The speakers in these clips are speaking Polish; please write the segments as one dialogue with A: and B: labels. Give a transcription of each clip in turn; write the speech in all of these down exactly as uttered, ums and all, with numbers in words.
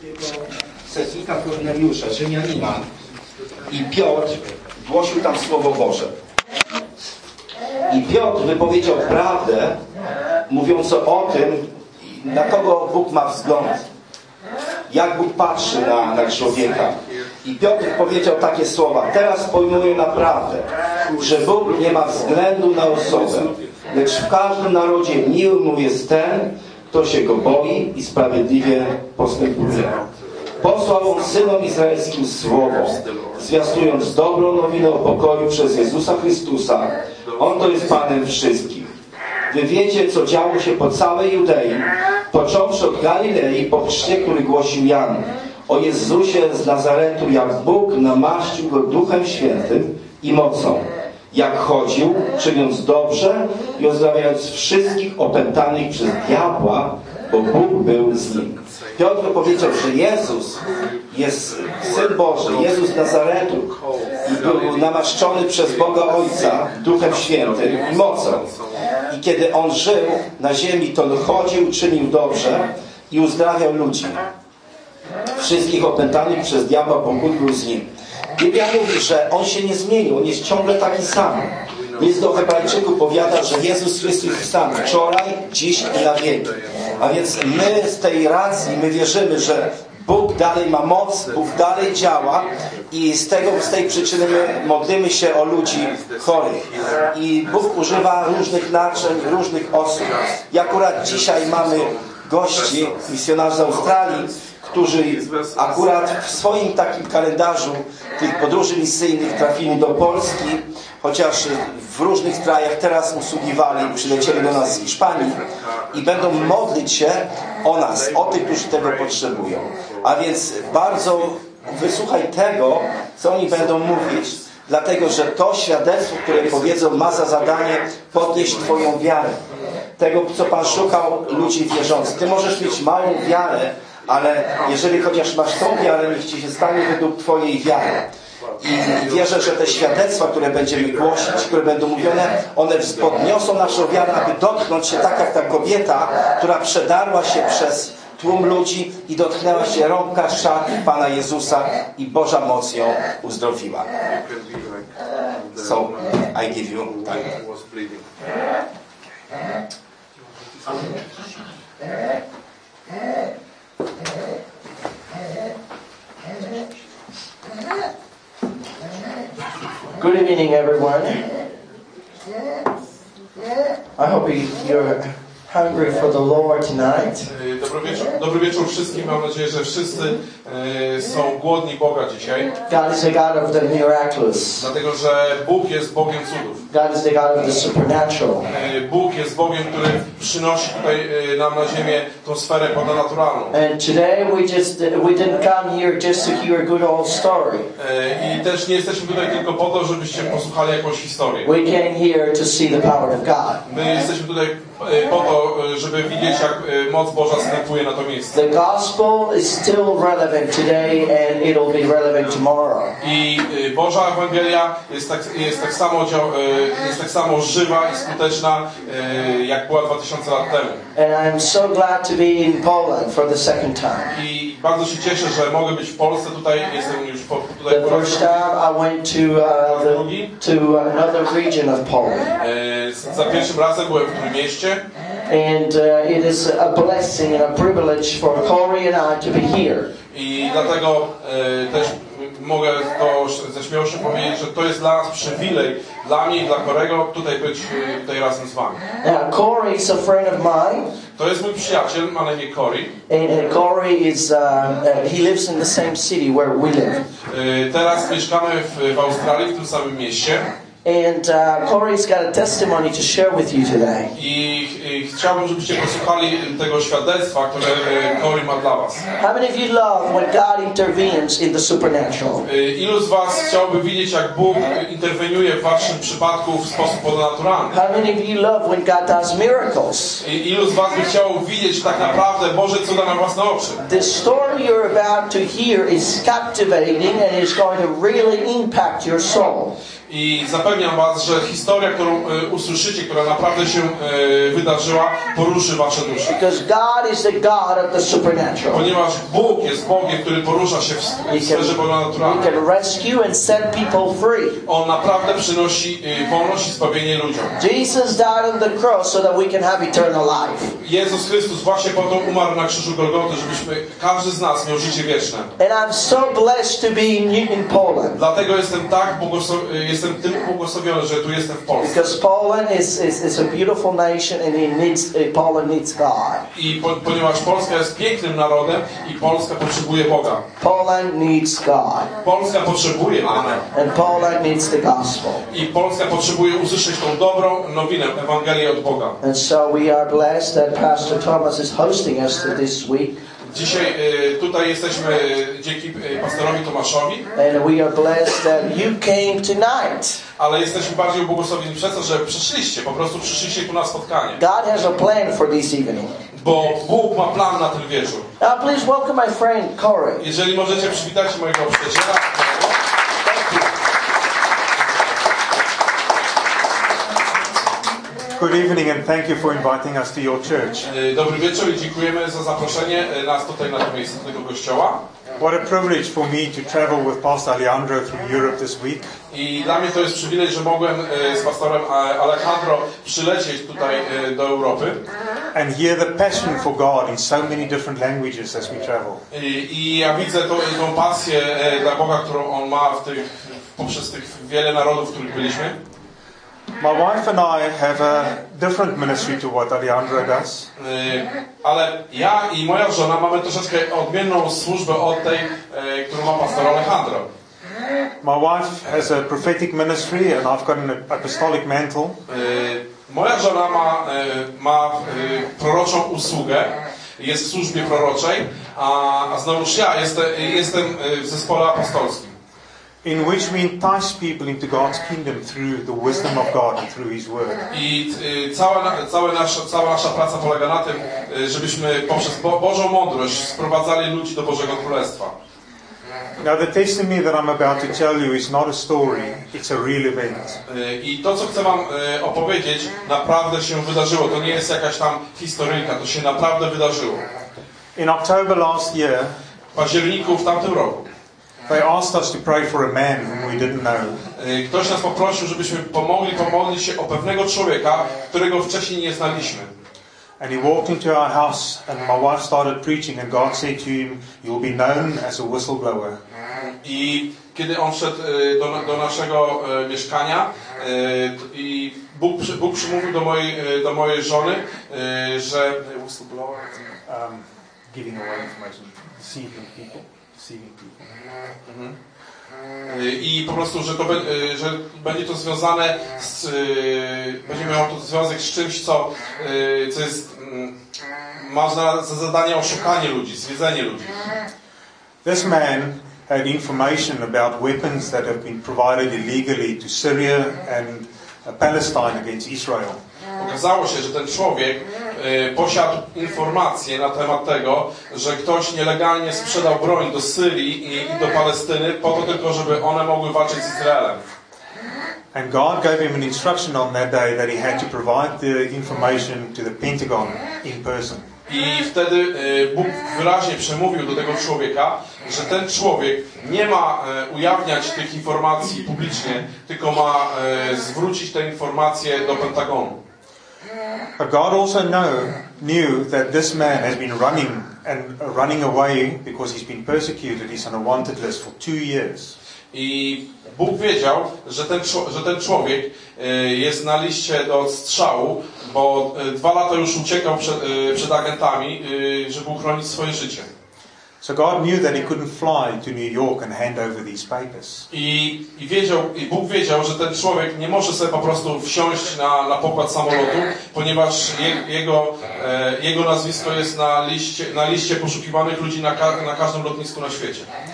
A: setnika Korneliusza, Rzymianina, i Piotr głosił tam Słowo Boże. I Piotr wypowiedział prawdę, mówiąc o tym, na kogo Bóg ma wzgląd, jak Bóg patrzy na, na człowieka. I Piotr powiedział takie słowa: teraz pojmuję naprawdę, że Bóg nie ma względu na osobę, lecz w każdym narodzie miły mu jest ten, kto się go boi i sprawiedliwie postępuje. Posłał on synom izraelskim słowo, zwiastując dobrą nowinę o pokoju przez Jezusa Chrystusa. On to jest Panem wszystkich. Wy wiecie, co działo się po całej Judei, począwszy od Galilei, po chrzcie, który głosił Jan, o Jezusie z Nazaretu, jak Bóg namaścił go Duchem Świętym i mocą, jak chodził, czyniąc dobrze i uzdrawiając wszystkich opętanych przez diabła, bo Bóg był z nim. Piotr powiedział, że Jezus jest Syn Boży, Jezus z Nazaretu, i był namaszczony przez Boga Ojca Duchem Świętym i mocą. I kiedy On żył na ziemi, to chodził, czynił dobrze i uzdrawiał ludzi, wszystkich opętanych przez diabła, bo Bóg był z nim. Biblia mówi, że On się nie zmienił, On jest ciągle taki sam. List do Hebrajczyków powiada, że Jezus Chrystus jest sam wczoraj, dziś i na wieki. A więc my z tej racji, my wierzymy, że Bóg dalej ma moc, Bóg dalej działa i z, tego, z tej przyczyny my modlimy się o ludzi chorych. I Bóg używa różnych naczyń, różnych osób. I akurat dzisiaj mamy gości, misjonarzy z Australii, którzy akurat w swoim takim kalendarzu tych podróży misyjnych trafili do Polski, chociaż w różnych krajach teraz usługiwali, przylecieli do nas z Hiszpanii i będą modlić się o nas, o tych, którzy tego potrzebują. A więc bardzo wysłuchaj tego, co oni będą mówić, dlatego że to świadectwo, które powiedzą, ma za zadanie podnieść Twoją wiarę. Tego, co Pan szukał, ludzi wierzących. Ty możesz mieć małą wiarę, ale jeżeli chociaż masz tą wiarę, niech Ci się stanie według Twojej wiary. I wierzę, że te świadectwa, które będziemy głosić, które będą mówione, one podniosą naszą wiarę, aby dotknąć się tak jak ta kobieta, która przedarła się przez tłum ludzi i dotknęła się rąbka szat Pana Jezusa i Boża moc ją uzdrowiła. So, I give you time.
B: Good evening, everyone. I hope you're hungry for the Lord tonight.
C: Dobry wieczór, dobry wieczór wszystkim. Mam nadzieję, że wszyscy e, są głodni Boga dzisiaj.
B: God is the God of the miraculous.
C: Dlatego, że Bóg jest Bogiem cudów.
B: God is the God of the supernatural.
C: E, Bóg jest Bogiem, który przynosi tutaj e, nam na ziemię tą sferę ponadnaturalną.
B: And today we just we didn't come here just to hear a good old story.
C: E, I też nie jesteśmy tutaj tylko po to, żebyście posłuchali jakąś historię.
B: We came here to see the power of God.
C: My jesteśmy tutaj e, po to, żeby widzieć, jak e, moc Boża wstępuje na to miejsce.
B: The gospel is still relevant today and it'll be relevant tomorrow.
C: I e, Boża Ewangelia jest tak, jest tak samo dział, e, jest tak samo żywa i skuteczna, e, jak była dwa tysiące lat temu.
B: And I'm so glad to be in Poland for the second time.
C: I bardzo się cieszę, że mogę być w Polsce. Tutaj jestem już po, tutaj
B: The
C: po
B: first time I went to uh, the, to another region of Poland.
C: e, Za pierwszym razem byłem w tym mieście.
B: And uh, it is a blessing and a privilege for Corey and I to be here.
C: I dlatego e, też mogę to ze śmiałością powiedzieć, że to jest dla nas przywilej, dla mnie i dla Corego, tutaj być e, tutaj razem z wami.
B: Now, Corey is a friend of mine.
C: To jest mój przyjaciel, ma na imię Corey.
B: And, and Corey is, uh, uh, he lives in the same city where we live.
C: E, teraz mieszkamy w, w Australii, w tym samym mieście.
B: And uh, Corey's got a testimony to share with you today.
C: I, I chciałbym, żebyście posłuchali tego świadectwa, które Corey ma dla was.
B: How many of you love when God intervenes in the supernatural?
C: Ilu z was chciałby widzieć, jak Bóg interweniuje w waszym przypadku w sposób ponadnaturalny?
B: How many of you love when God does miracles?
C: I ilu z was by chciało widzieć tak naprawdę Boże cuda na własne oczy?
B: The story you're about to hear is captivating and is going to really impact your soul.
C: I zapewniam was, że historia, którą e, usłyszycie, która naprawdę się e, wydarzyła, poruszy wasze dusze.
B: Because God is the God of the supernatural.
C: Ponieważ Bóg jest Bogiem, który porusza się w, w sferze
B: He
C: ponadnaturalnej.
B: can rescue and set people free.
C: On naprawdę przynosi e, wolność i zbawienie ludziom.
B: Jesus died on the cross so that we can have eternal life.
C: Jezus Chrystus właśnie po to umarł na krzyżu Golgoty, żebyśmy, każdy z nas miał życie wieczne.
B: And I'm so blessed to be in, in Poland.
C: Dlatego jestem tak błogosław- jestem tym błogosławiony, że tu jestem w Polsce.
B: Because Poland is, is, is a beautiful nation and it needs, uh, Poland needs God.
C: I po, ponieważ Polska jest pięknym narodem i Polska potrzebuje Boga.
B: Poland needs God.
C: Polska potrzebuje Boga.
B: And Poland needs the gospel.
C: I Polska potrzebuje usłyszeć tą dobrą nowinę, Ewangelię od Boga.
B: And so we are blessed that Pastor Thomas is hosting us this week.
C: Dzisiaj y, tutaj jesteśmy y, dzięki y, pastorowi Tomaszowi.
B: And we are blessed that you came tonight.
C: Ale jesteśmy bardziej ubłogosławieni przez to, że przyszliście, po prostu przyszliście tu na spotkanie.
B: God has a plan for this evening.
C: Bo Bóg ma plan na ten wieczór.
B: Now please welcome my friend Corey.
C: Jeżeli możecie przywitać mojego przyjaciela.
D: Good evening and thank you for inviting us to your church.
C: Dobry wieczór i dziękujemy za zaproszenie nas tutaj na to miejsce, do tego kościoła.
D: What a privilege for me to travel with Pastor Alejandro through Europe this week.
C: I dla mnie to jest przywilej, że mogłem z pastorem Alejandro przylecieć tutaj do Europy.
D: And hear the passion for God in so many different languages as we travel.
C: I, i ja widzę tą, tą pasję dla Boga, którą On ma w tych, poprzez tych wiele narodów, w których byliśmy.
D: My wife and I have a different ministry to what Alejandro does.
C: Ale ja i moja żona mamy troszeczkę odmienną służbę od tej, którą ma pastor Alejandro.
D: My wife has a prophetic ministry and I've got an apostolic mantle.
C: Moja żona ma, ma proroczą usługę, jest w służbie proroczej, a, a znowuż ja jestem, jestem w zespole apostolskim.
D: In which we entice people into God's kingdom through the wisdom of God and through His Word.
C: I y, cała, cała, nasza, cała nasza praca polega na tym, y, żebyśmy poprzez Bo Bożą mądrość sprowadzali ludzi do Bożego Królestwa.
D: Now the testimony that I'm about to tell you is not a story, it's a real event.
C: Y, I to, co chcę wam y, opowiedzieć, naprawdę się wydarzyło. To nie jest jakaś tam historyjka, to się naprawdę wydarzyło.
D: In October last year,
C: W październiku w tamtym roku
D: they asked us to pray for a man whom we didn't know.
C: ktoś nas poprosił, żebyśmy pomogli pomodlić się o pewnego człowieka, którego wcześniej nie znaliśmy.
D: And he walked into our house and my wife started preaching and God said to him, you'll be known as a whistleblower.
C: I kiedy on wszedł do, do naszego mieszkania i Bóg, Bóg przymówił do mojej, do mojej żony, że whistleblower,
D: Um, giving away information, deceiving people. Deceiving people.
C: Mhm. I po prostu, że, to, że będzie to związane z, będzie miało to związek z czymś, co, co jest, ma za, za zadanie oszukanie ludzi, zwiedzenie ludzi.
D: This man had information about weapons that have been provided illegally to Syria and Palestine against Israel.
C: Okazało się, że ten człowiek y, posiadł informacje na temat tego, że ktoś nielegalnie sprzedał broń do Syrii i, i do Palestyny po to tylko, żeby one mogły walczyć z Izraelem.
D: And God gave him an instruction on that day that he had to provide the information to the Pentagon in person.
C: I wtedy y, Bóg wyraźnie przemówił do tego człowieka, że ten człowiek nie ma y, ujawniać tych informacji publicznie, tylko ma y, zwrócić te informacje do Pentagonu.
D: But God also know, knew that this man has been running and running away because he's been persecuted. He's on a wanted list for two years.
C: I Bóg wiedział, że ten, że ten człowiek jest na liście do odstrzału, bo dwa lata już uciekał przed, przed agentami, żeby uchronić swoje życie.
D: So God knew that he couldn't fly to New York and hand over these papers.
C: I, i, wiedział, I Bóg wiedział, że ten człowiek nie może sobie po prostu wsiąść na, na pokład samolotu, ponieważ je, jego, e, jego nazwisko jest na liście, na liście poszukiwanych ludzi na, ka, na każdym lotnisku na świecie.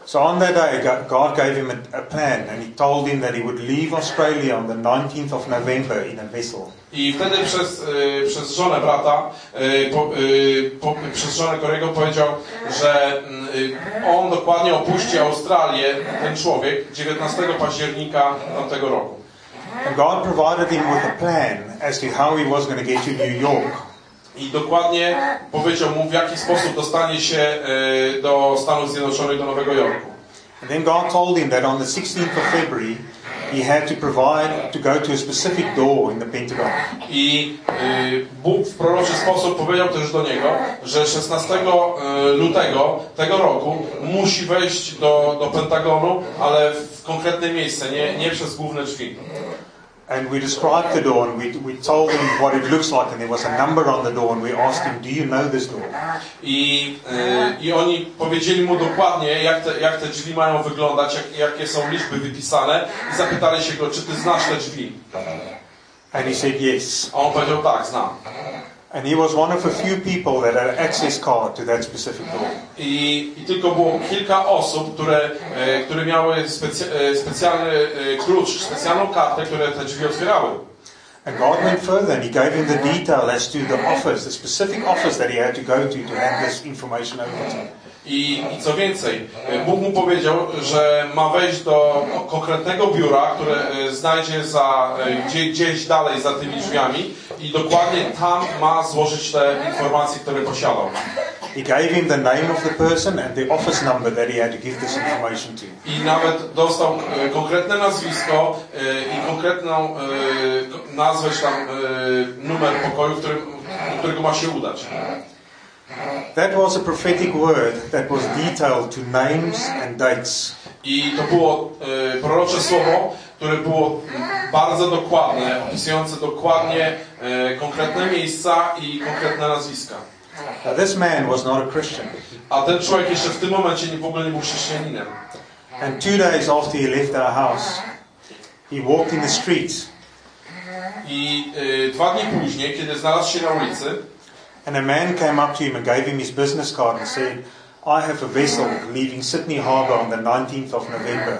D: So on that day, Go- God gave him a, a plan, and he told him that he would leave Australia on the nineteenth of November in a vessel.
C: I wtedy przez, y, przez żonę brata, y, po, y, po, przez żonę Corey'ego powiedział, że y, on dokładnie opuści Australię, ten człowiek, dziewiętnastego października tamtego roku.
D: And God provided him with a plan as to how he was going to get to New York.
C: I dokładnie powiedział mu, w jaki sposób dostanie się y, do Stanów Zjednoczonych, do Nowego Jorku.
D: And then God told him that on the sixteenth of February, he had to provide to go to a specific door in the Pentagon.
C: I y, Bóg w proroczy sposób powiedział też do niego, że szesnastego lutego tego roku musi wejść do, do Pentagonu, ale w konkretne miejsce, nie, nie przez główne drzwi.
D: And we described the door, and we, we told him what it looks like, and there was a number on the door, and we asked him, do you know this door?
C: I, y, I oni powiedzieli mu dokładnie, jak te, jak te drzwi mają wyglądać, jak, jakie są liczby wypisane i zapytali się go, czy ty znasz te drzwi?
D: And he said yes.
C: A on powiedział, tak, znam.
D: And he was one of a few people that had access card to that specific door.
C: I, I tylko było kilka osób, które, e, które miały specy, e, specjalny e, klucz, specjalną kartę, które te drzwi otwierały.
D: And God went further, and he gave him the detail as to the office, the specific office that he had to go to to hand this information over to.
C: I, I co więcej, e, Bóg mu powiedział, że ma wejść do konkretnego biura, które e, znajdzie za, e, gdzie, gdzieś dalej za tymi drzwiami i dokładnie tam ma złożyć te informacje, które posiadał.
D: He gave him the name of the person and the office number that he had to give this information to.
C: I nawet dostał e, konkretne nazwisko e, i konkretną e, nazwę, czy tam e, numer pokoju, w którym, do którego ma się udać.
D: That was a prophetic word that was detailed to names and dates.
C: I to było e, prorocze słowo, które było bardzo dokładne, opisujące dokładnie e, konkretne miejsca i konkretne nazwiska.
D: Now, this man was not a Christian.
C: A ten człowiek jeszcze w tym momencie nie, w ogóle nie był chrześcijaninem.
D: And two days after he left our house, he walked in the streets,
C: I e, dwa dni później, kiedy znalazł się na ulicy,
D: and a man came up to him and gave him his business card and said, I have a vessel leaving Sydney Harbour on the nineteenth of November.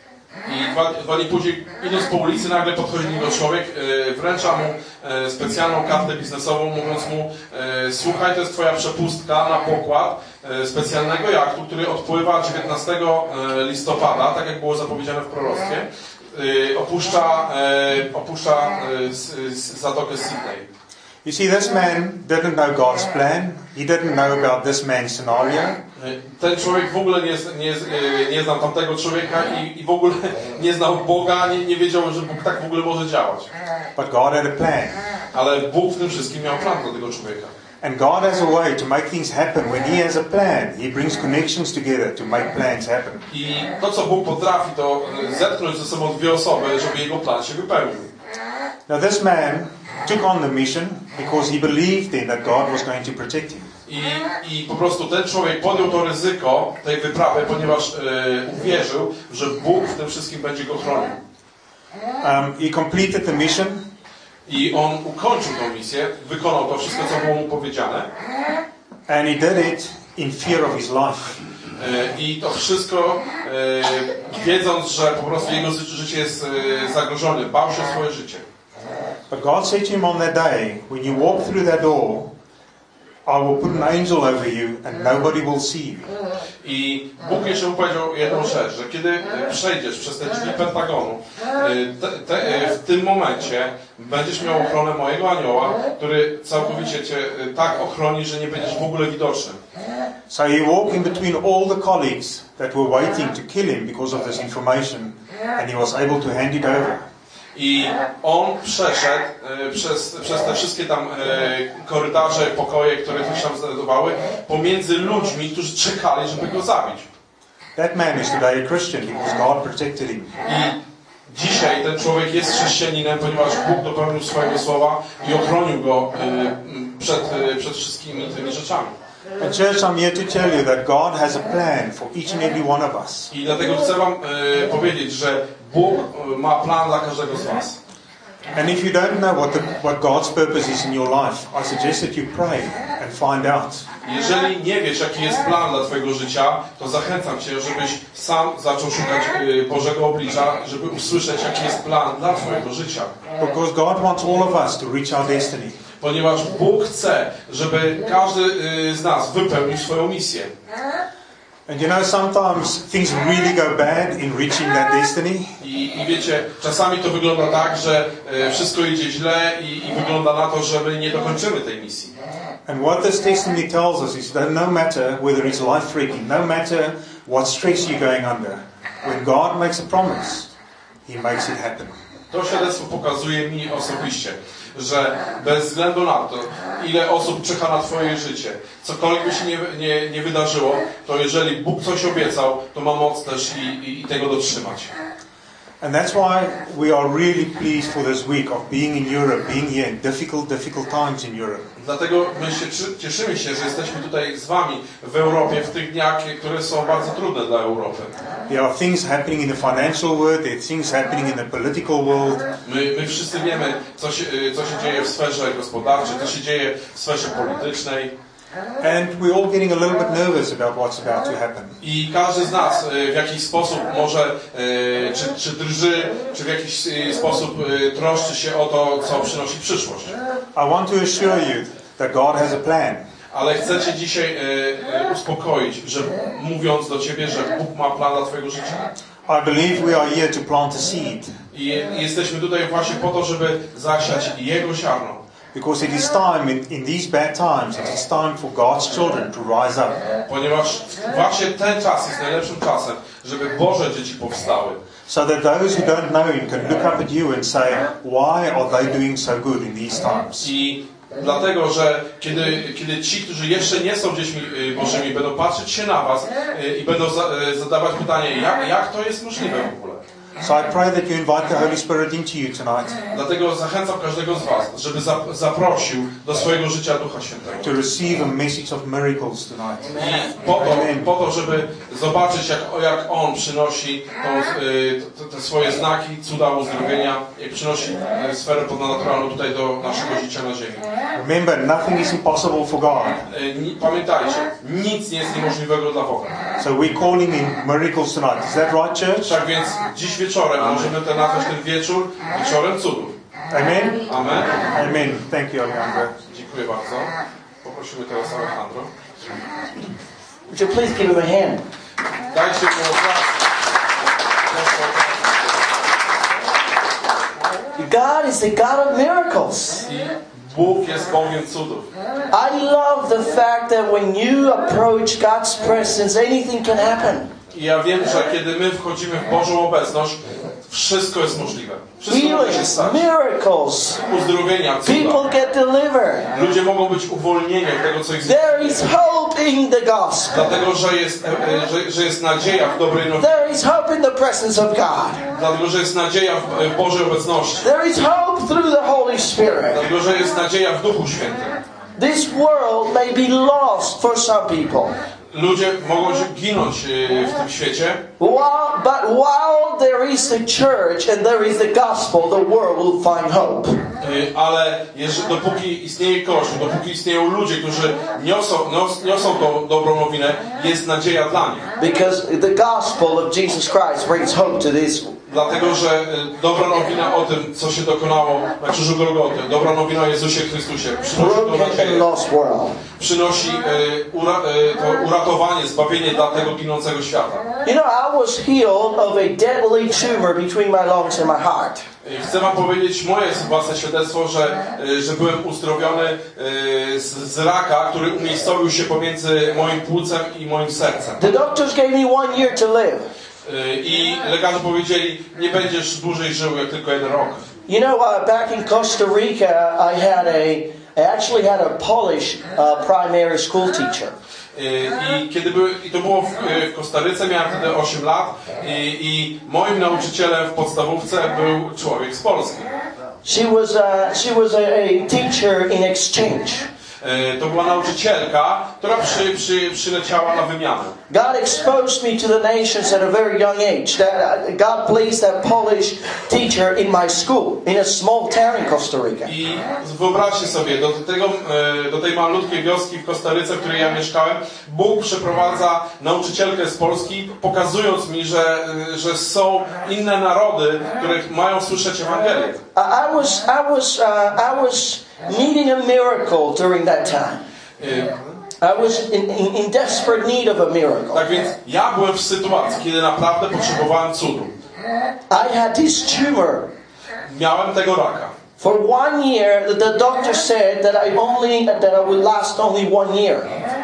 C: I dwa, dwa dni później, idąc po ulicy, nagle podchodzi do niego człowiek, e, wręcza mu e, specjalną kartę biznesową, mówiąc mu, e, słuchaj, to jest twoja przepustka na pokład e, specjalnego jachtu, który odpływa dziewiętnastego listopada, tak jak było zapowiedziane w proroctwie, e, opuszcza, e, opuszcza e, z, z Zatokę Sydney.
D: You see, this man didn't know God's plan. He didn't know about this man's scenario.
C: Ten człowiek w ogóle nie, nie, nie znał tamtego człowieka i, i w ogóle nie znał Boga, nie, nie wiedział, że Bóg tak w ogóle może działać.
D: But God had a plan.
C: Ale Bóg w tym wszystkim miał plan dla tego człowieka.
D: And God has a way to make things happen. When He has a plan, He brings connections together to make plans happen.
C: I to, co Bóg potrafi, to zetknąć ze sobą dwie osoby, żeby jego plan się wypełnił.
D: Now this man took on the mission because he believed then that God was going to protect him.
C: I, I po prostu ten człowiek podjął to ryzyko tej wyprawy, ponieważ e, uwierzył, że Bóg w tym wszystkim będzie go chronił.
D: Um, he completed the mission.
C: I on ukończył tę misję, wykonał to wszystko, co było mu powiedziane.
D: And he did it in fear of his life.
C: E, I to wszystko e, wiedząc, że po prostu jego życie jest e, zagrożone. Bał się o swoje życie.
D: But God said to him on that day, when you walk through that door, I will put an angel over you and nobody will see you.
C: I Bóg jeszcze mu powiedział jedną rzecz, że kiedy przejdziesz przez te drzwi Pentagonu, te, te, w tym momencie będziesz miał ochronę mojego anioła, który całkowicie cię tak ochroni, że nie będziesz w ogóle widoczny.
D: So he walked in between all the colleagues that were waiting to kill him because of this information, and he was able to hand it over.
C: I on przeszedł e, przez, przez te wszystkie tam e, korytarze, pokoje, które coś tam znajdowały, pomiędzy ludźmi, którzy czekali, żeby go zabić.
D: That man is today a Christian because God protected him.
C: I dzisiaj ten człowiek jest chrześcijaninem, ponieważ Bóg dopełnił swojego słowa i ochronił go e, przed, e, przed wszystkimi tymi rzeczami.
D: And church, I'm here to tell you that God has a plan for each and every one of us.
C: I dlatego chcę wam e, powiedzieć, że Bóg e, ma plan dla każdego z was.
D: And if you don't know what, the, what God's purpose is in your life, I suggest that you pray and find out.
C: Jeżeli nie wiesz, jaki jest plan dla twojego życia, to zachęcam cię, żebyś sam zaczął szukać Bożego oblicza, żeby usłyszeć, jaki jest plan dla twojego życia.
D: Because God wants all of us to reach our destiny.
C: Ponieważ Bóg chce, żeby każdy z nas wypełnił swoją misję.
D: And you know, sometimes things really go bad in reaching that destiny.
C: I, I wiecie, czasami to wygląda tak, że e, wszystko idzie źle i, i wygląda na to, że my nie dokończymy tej misji.
D: And what this testimony tells us is that no matter whether it's life-threatening, no matter what stress you're going under, when God makes a promise, He makes it happen.
C: To świadectwo pokazuje mi osobiście, że bez względu na to, ile osób czeka na twoje życie, cokolwiek by się nie, nie, nie wydarzyło, to jeżeli Bóg coś obiecał, to ma moc też i, i, i tego dotrzymać.
D: And that's why we are really pleased for this week of being in Europe, being here in difficult, difficult times in Europe.
C: Dlatego my się cieszymy się, że jesteśmy tutaj z wami w Europie w tych dniach, które są bardzo trudne dla Europy.
D: There are things happening in the financial world, there are things happening in the political world.
C: My, my wszyscy wiemy, co się, co się dzieje w sferze gospodarczej, co się dzieje w sferze politycznej.
D: And we're all getting a little bit nervous about what's about to happen.
C: I każdy z nas w jakiś sposób może, czy, czy drży, czy w jakiś sposób troszczy się o to, co przynosi przyszłość.
D: I want to assure you that God has a plan.
C: Ale chcę cię dzisiaj uspokoić, że mówiąc do ciebie, że Bóg ma plan dla twojego życia.
D: I believe we are here to plant a seed.
C: I jesteśmy tutaj właśnie po to, żeby zasiać Jego ziarno.
D: Because it is time, in, in these bad times, it is time for God's children to rise up.
C: Ponieważ właśnie ten czas jest najlepszym czasem, żeby Boże dzieci powstały.
D: So that those who don't know Him can look up at you and say, why are they doing so good in these times?
C: I dlatego, że kiedy, kiedy ci, którzy jeszcze nie są dziećmi Bożymi, będą patrzeć się na was i będą zadawać pytanie, jak, jak to jest możliwe w ogóle.
D: So I pray that you invite the Holy Spirit into you tonight.
C: Dlatego zachęcam każdego z was, żeby zaprosił do swojego życia Ducha Świętego.
D: To receive a message of miracles tonight.
C: I po to, po to żeby zobaczyć, jak, jak On przynosi tą, te, te swoje znaki, cuda uzdrowienia, jak przynosi sferę ponadnaturalną tutaj do naszego życia na ziemi.
D: Remember, nothing is impossible for God.
C: Pamiętajcie, nic nie jest niemożliwego dla Boga.
D: So we're calling in miracles tonight. Is that right, church?
C: Tak więc dziś wieczorem możemy ten nazwać ten wieczór wieczorem cudów.
D: Amen?
C: Amen.
D: Amen. Thank you, Alejandro.
C: Dziękuję bardzo. Poprosimy teraz Alejandro.
B: Would you please give him a hand?
C: Dajcie mu oklaski.
B: God is the God of miracles.
C: I Bóg jest Bogiem cudów.
B: I love the fact that when you approach God's presence, anything can happen.
C: I ja wiem, że kiedy my wchodzimy w Bożą obecność, wszystko jest możliwe. Wszystko może się
B: Healings,
C: stać.
B: miracles,
C: Uzdrowienia, cuda.
B: people get delivered.
C: Ludzie mogą być uwolnieni od tego, co ich
B: There is hope in the gospel.
C: Dlatego, że jest, że, że jest nadzieja w dobrej nowinie.
B: There is hope in the presence of God.
C: Dlatego, że jest nadzieja w, w Bożej obecności.
B: There is hope through the Holy Spirit.
C: Dlatego, że jest nadzieja w Duchu Świętym.
B: This world may be lost for some people.
C: Ludzie mogą się ginąć w tym świecie.
B: While, but while there is the church and there is the gospel, the world will find hope.
C: Ale jeżeli, dopóki istnieje Kościół, dopóki istnieją ludzie, którzy niosą, nios, niosą tą dobrą nowinę, jest nadzieja dla nich.
B: Because the gospel of Jesus Christ brings hope to this.
C: Dlatego, że dobra nowina o tym, co się dokonało na krzyżu Golgoty, dobra nowina o Jezusie Chrystusie, przynosi tą
B: Broken and
C: nadzieję,
B: lost world.
C: przynosi e, ura, e, to uratowanie, zbawienie dla tego ginącego świata.
B: You know, I was healed of a deadly tumor between my lungs and my heart.
C: Chcę wam powiedzieć moje własne świadectwo, że, że byłem uzdrowiony z, z raka, który umiejscowił się pomiędzy moim płucem i moim sercem.
B: The doctors gave me one year to live.
C: I lekarze powiedzieli, nie będziesz dłużej żył jak tylko jeden rok.
B: You know, uh, back in Costa Rica, I had a, I actually had a Polish uh, primary school teacher.
C: I kiedy były, i to było w, w Kostaryce, miałem wtedy osiem lat i, i moim nauczycielem w podstawówce był człowiek z Polski.
B: She was, uh, she was a, a teacher in exchange.
C: E, to była nauczycielka, która przy, przy, przyleciała na wymianę.
B: God exposed me to the nations at a very young age. That God placed that Polish teacher in my school in a small town in Costa Rica.
C: I wyobraźcie sobie, do, tego, e, do tej malutkiej wioski w Kostaryce, w której ja mieszkałem, Bóg przeprowadza nauczycielkę z Polski, pokazując mi, że, że są inne narody, które mają słyszeć Ewangelię.
B: I was, I was, uh, I was needing a miracle during that time. I was in, in, in desperate need of a miracle.
C: Tak więc ja byłem w sytuacji, kiedy naprawdę potrzebowałem cudu.
B: I had this tumor.
C: Miałem tego raka.
B: For one year, the doctor said that I only that I would last only one year.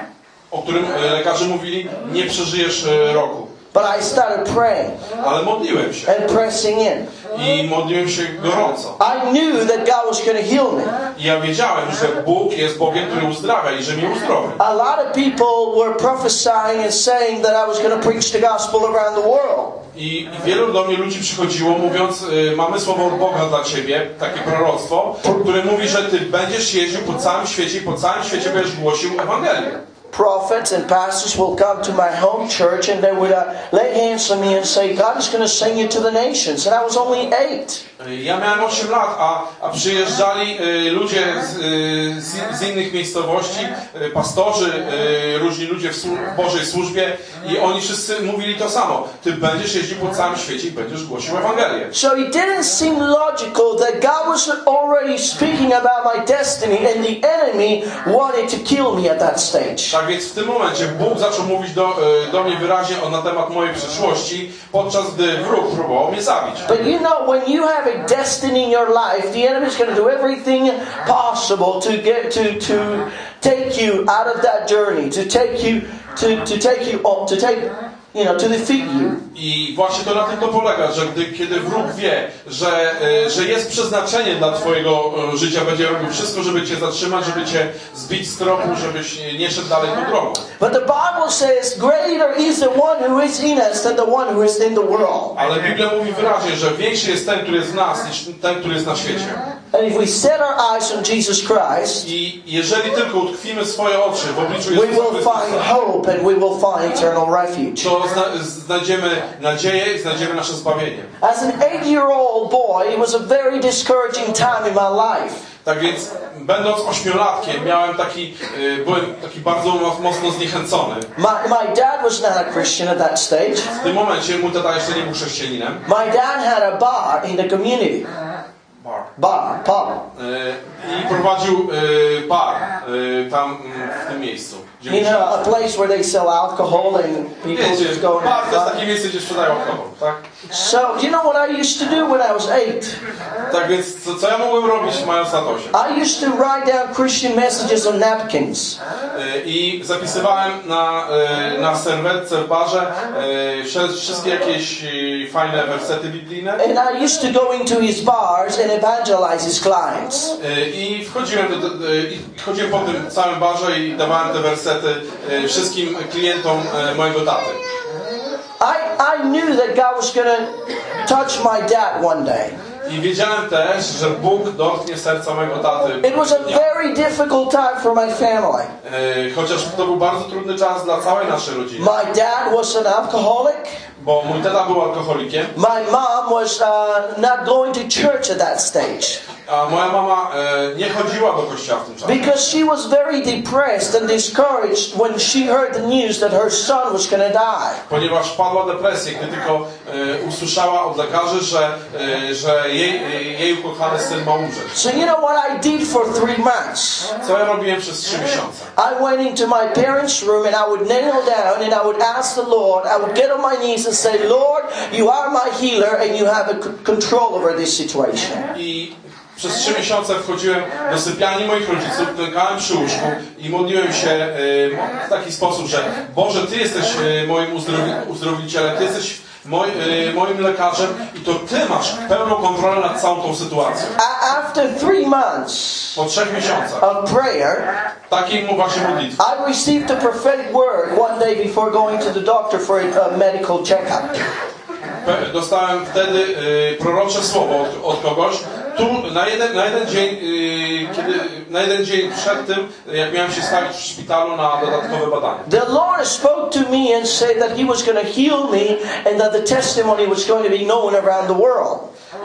C: O którym lekarze mówili, nie przeżyjesz roku.
B: But I started praying.
C: Ale modliłem się.
B: And pressing in.
C: I modliłem się gorąco.
B: I knew that God was going to heal me.
C: I ja wiedziałem, że Bóg jest Bogiem, który uzdrawia i że mnie uzdrowi.
B: A lot of people were prophesying and saying that I was going to preach the gospel around the world.
C: I wielu do mnie ludzi przychodziło, mówiąc, y, mamy słowo od Boga dla ciebie, takie proroctwo, które mówi, że ty będziesz jeździł po całym świecie i po całym świecie będziesz głosił Ewangelię.
B: Prophets and pastors will come to my home church and they would uh, lay hands on me and say, God is going to send you to the nations. And I was only eight.
C: Ja miałem osiem lat, a, a przyjeżdżali y, ludzie z, y, z, z innych miejscowości, y, pastorzy, y, różni ludzie w, słu- w Bożej służbie i oni wszyscy mówili to samo. Ty będziesz jeździł po całym świecie i będziesz głosił Ewangelię.
B: So it didn't seem logical that God was already speaking about my destiny and the enemy wanted to kill me at that stage.
C: Tak więc w tym momencie Bóg zaczął mówić do, y, do mnie wyraźnie na temat mojej przyszłości, podczas gdy wróg próbował mnie zabić.
B: But you know, when you have a destiny in your life, the enemy is going to do everything possible to get to to take you out of that journey, to take you to to take you on, to take you know, to defeat you.
C: I właśnie to na tym to polega, że gdy, kiedy wróg wie, że, e, że jest przeznaczenie dla twojego e, życia, będzie robił wszystko, żeby cię zatrzymać, żeby cię zbić z tropu, żebyś nie szedł dalej tą drogą.
B: But the Bible says, greater is the one who is in us than the one who is in the world.
C: Ale Biblia mówi wyraźnie, że większy jest ten, który jest w nas, niż ten, który jest na świecie.
B: And if we set our eyes on Jesus Christ,
C: I jeżeli tylko utkwimy swoje oczy w obliczu
B: we
C: Jezusa
B: will find
C: Chrystusa,
B: hope and we will find eternal refuge.
C: to zna- znajdziemy nadzieję i znajdziemy nasze zbawienie.
B: As an eight-year-old boy, it was a very discouraging time in my life.
C: Tak więc, będąc ośmiolatkiem, miałem taki, y, byłem taki bardzo mocno zniechęcony.
B: My, my dad was not a Christian at that stage.
C: W tym momencie mój tata jeszcze nie był chrześcijaninem.
B: My dad had a bar in the community.
C: Bar.
B: Bar, pub.
C: Y, I prowadził y, bar y, tam y, w tym miejscu. Gdzie
B: You know, a place where they sell alcohol and people
C: Wiecie,
B: just go and
C: bar to jest
B: have
C: takie miejsce, gdzie sprzedają alkohol, tak?
B: So, you know what I used to do when I was eight?
C: Tak więc, co, co ja mogłem robić mając lat osiem?
B: I used to write down Christian messages on napkins.
C: Y, I zapisywałem na, y, na serwetce w barze y, wszystkie jakieś y, fajne wersety biblijne.
B: And I used to go into his bars and evangelize his clients.
C: Y, I wchodziłem, do, do, y, i chodziłem po tym całym barze i dawałem te wersety y, wszystkim klientom y, mojego taty.
B: I, I knew that God was going to touch my dad one day.
C: I wiedziałem też, że Bóg dotknie serca mojego taty.
B: It was a
C: dnia.
B: very difficult time for my family.
C: Y, Chociaż to był bardzo trudny czas dla całej naszej rodziny.
B: My dad was an alcoholic.
C: Bo mój tata był alkoholikiem,
B: My mom was uh, not going to church at that stage.
C: a moja mama e, nie chodziła do kościoła w tym czasie.
B: Because she was very depressed and discouraged when she heard the news that her son was going to die.
C: Ponieważ wpadła w depresję, gdy tylko e, usłyszała od lekarzy, że, e, że jej, e, jej ukochany syn ma umrzeć.
B: So you know what I did for three months?
C: Co ja robiłem przez trzy miesiące?
B: I went into my parents' room and I would kneel down and I would ask the Lord, I would get on my knees and say, Lord, you are my healer and you have a c- control over this situation.
C: I przez trzy miesiące wchodziłem do sypialni moich rodziców, klękałem przy łóżku i modliłem się e, w taki sposób, że Boże, Ty jesteś e, moim uzdrowi- uzdrowicielem, Ty jesteś moj, e, moim lekarzem i to Ty masz pełną kontrolę nad całą tą sytuacją.
B: A- after three months
C: Po trzech miesiącach
B: of prayer,
C: takiej mu właśnie modlitwy
B: I received a prophetic word one day before going to the doctor for a medical checkup.
C: dostałem wtedy e, prorocze słowo od, od kogoś, tu na jeden, na jeden dzień, yy, kiedy, na jeden dzień przed tym, jak miałem się stawić w szpitalu na dodatkowe badania.
B: The Lord spoke to me and said that He was going to heal me and that the testimony was going to be known around the world.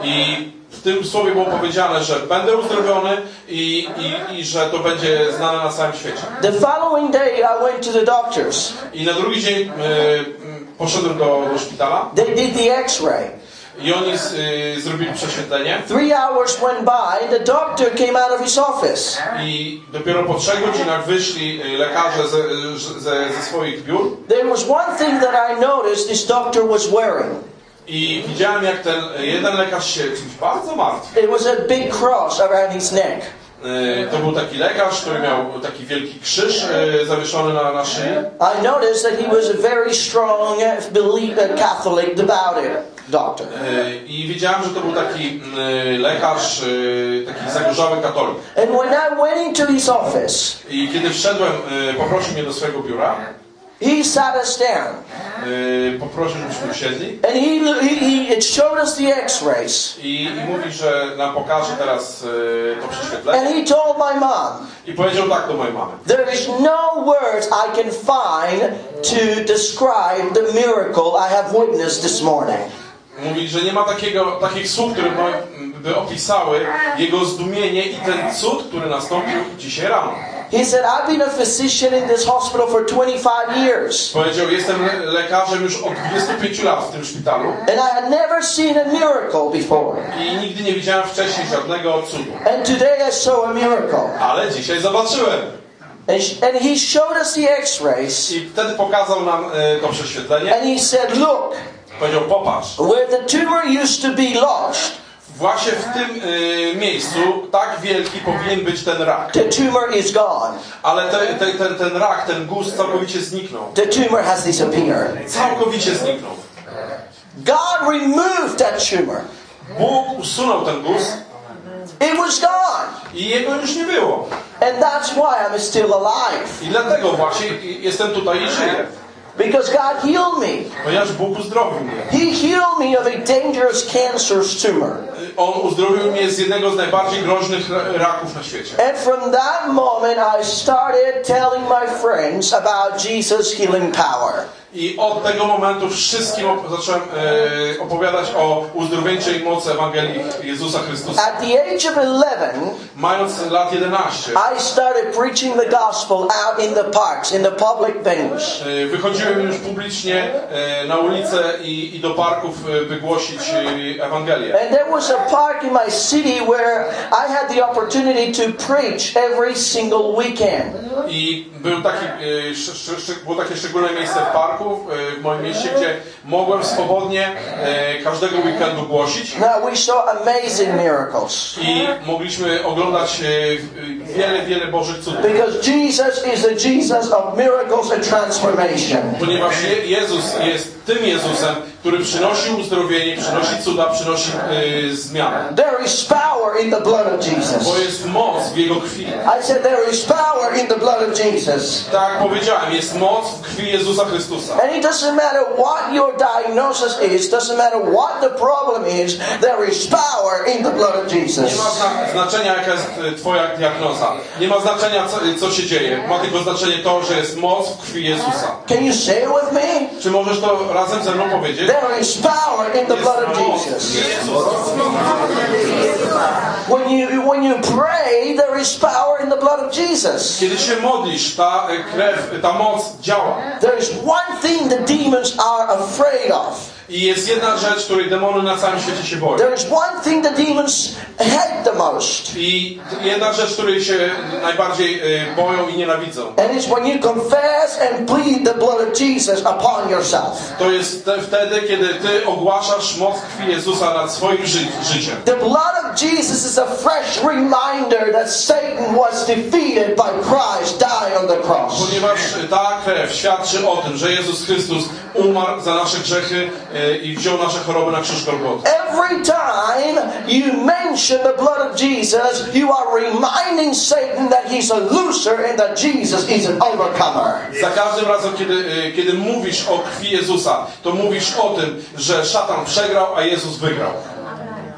C: I w tym słowie było powiedziane, że będę uzdrowiony i, i, i że to będzie znane na całym świecie.
B: The following day I went to the doctors.
C: I na drugi dzień yy, poszedłem do, do szpitala.
B: They did the x-ray.
C: I oni z, y, zrobili prześwietlenie.
B: Three hours went by, the doctor came out of his office.
C: I dopiero po trzech godzinach wyszli y, lekarze ze, ze, ze swoich biur.
B: There was one thing that I noticed this doctor was wearing.
C: I widziałem, jak ten jeden lekarz się czymś bardzo martwił.
B: It was a big cross around his neck.
C: Y, to był taki lekarz, który miał taki wielki krzyż y, zawieszony na, na szyi.
B: I noticed that he was a very strong believer, Catholic, devout doctor.
C: Y, I wiedziałem, że to był taki y, lekarz, y, taki zagorzały katolik.
B: And when I went into his office,
C: I kiedy wszedłem, y, poprosił mnie do swojego biura.
B: he sat us down.
C: Yy, poprosił, żebyśmy usiedli.
B: And he, he, he it showed us the x-rays.
C: I, I mówi, że nam pokaże teraz yy, to prześwietlenie.
B: And he told my mom,
C: I powiedział tak do mojej mamy.
B: there is no words I can find to describe the miracle I have witnessed this morning.
C: Mówi, że nie ma takiego, takich słów, które by opisały jego zdumienie i ten cud, który nastąpił dzisiaj rano.
B: He said, I've been a physician in this hospital for twenty-five years.
C: Powiedział, jestem lekarzem już od dwudziestu pięciu lat w tym szpitalu.
B: And I had never seen a miracle before.
C: I nigdy nie widziałem wcześniej żadnego cudu.
B: And today I saw a miracle.
C: Ale dzisiaj zobaczyłem.
B: And, and he showed us the x-rays.
C: I wtedy pokazał nam e, to prześwietlenie.
B: And he said, look,
C: Powiedział, popatrz.
B: where the tumor used to be lodged,
C: Właśnie w tym y, miejscu tak wielki powinien być ten rak.
B: the tumor is gone.
C: Ale te, te, ten, ten rak, ten guz całkowicie zniknął.
B: The tumor has disappeared.
C: Całkowicie zniknął.
B: God removed that tumor.
C: Bóg usunął ten guz
B: It was gone.
C: i jego już nie było.
B: And that's why I'm still alive.
C: I dlatego właśnie jestem tutaj i żyję.
B: Because God healed me.
C: Ponieważ Bóg uzdrowił mnie.
B: He healed me of a dangerous cancerous tumor.
C: On uzdrowił mnie z jednego z najbardziej groźnych raków na świecie.
B: And from that moment I started telling my friends about Jesus' healing power.
C: I od tego momentu wszystkim op- zacząłem e, opowiadać o uzdrowieńczej mocy Ewangelii Jezusa Chrystusa.
B: At the age of eleven,
C: Mając lat jedenaście,
B: I started preaching the gospel out in the parks, in the public venues.
C: e, wychodziłem już publicznie e, na ulicę i, i do parków, e, by głosić e, Ewangelię.
B: And there was a park in my city where I had the opportunity to preach every single weekend.
C: I był taki, e, sz, sz, sz, było takie szczególne miejsce w parku w moim mieście, gdzie mogłem swobodnie e, każdego weekendu głosić.
B: Now we saw amazing miracles.
C: I mogliśmy oglądać e, wiele, wiele Bożych cudów.
B: Because Jesus is the Jesus of miracles and transformation.
C: Ponieważ Je- Jezus jest tym Jezusem, który przynosi uzdrowienie, przynosi cuda, przynosi e, zmianę.
B: There is power in the blood of Jesus.
C: Bo jest moc w Jego krwi.
B: I said there is power in the blood of Jesus.
C: Tak jak powiedziałem, jest moc w krwi Jezusa Chrystusa.
B: And it doesn't matter what your diagnosis is, doesn't matter what the problem is, there is power in the blood of
C: Nie
B: Jesus.
C: ma zna- znaczenia, jaka jest e, twoja diagnoza. Nie ma znaczenia, co, co się dzieje. Ma tylko znaczenie to, że jest moc w krwi Jezusa.
B: Can you say it with me?
C: Czy możesz to razem ze mną powiedzieć?
B: There is power in the blood of Jesus. When you when you pray, there is power in the blood of Jesus.
C: Kiedy się modlisz, ta e, krew, ta moc działa.
B: There is one thing the demons are afraid of.
C: I jest jedna rzecz, której demony na całym świecie się boją.
B: There is one thing the demons hate the most.
C: I jedna rzecz, której się najbardziej e, boją i nienawidzą.
B: And it's when you confess and plead the blood of Jesus upon yourself.
C: To jest te, wtedy, kiedy ty ogłaszasz moc krwi Jezusa nad swoim ży- życiem.
B: The blood of Jesus is a fresh reminder that Satan was defeated by Christ dying on the cross.
C: Ponieważ ta krew świadczy o tym, że Jezus Chrystus umarł za nasze grzechy e, i wziął nasze choroby na krzyż Golgoty.
B: Every time you mention the blood of Jesus, you are reminding Satan that he's a loser and that Jesus is an overcomer.
C: Za każdym razem, kiedy, e, kiedy mówisz o krwi Jezusa, to mówisz o tym, że szatan przegrał, a Jezus wygrał.